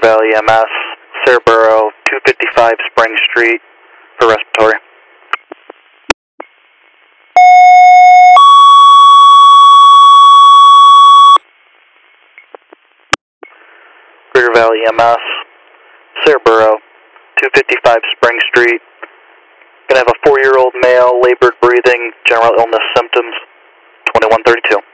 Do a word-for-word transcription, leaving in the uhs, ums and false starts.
Valley E M S, Cerebro, two fifty-five Spring Street for respiratory. Greater Valley E M S, Cerebro, two fifty-five Spring Street. Gonna have a four-year-old male, labored breathing, general illness symptoms, twenty-one thirty-two.